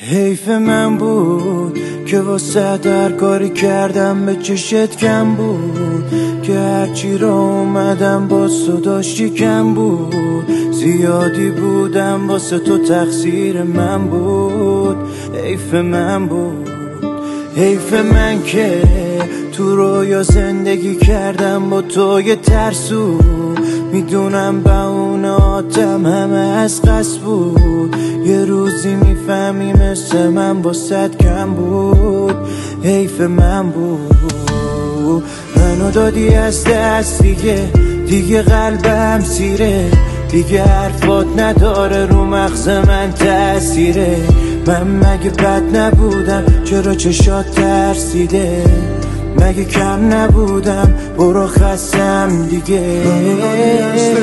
حیف من بود که واسه هر کاری کردم به چشت کم بود، که هرچی را اومدم با تو داشتی کم بود. زیادی بودم واسه تو تقصیر من بود. حیف من بود، حیف من که تو رویا زندگی کردم با تو یه ترسو. میدونم بهونه‌هاتم همه از قصد بود، یه روزی میفهمی مثل من باست کم بود. حیف من بود، منو دادی از دست دیگه قلبم سیره، دیگه حرفات نداره رو مغز من تأثیره. من مگه بد نبودم؟ چرا چشات ترسیده؟ مگه کم نبودم؟ برو خستم دیگه.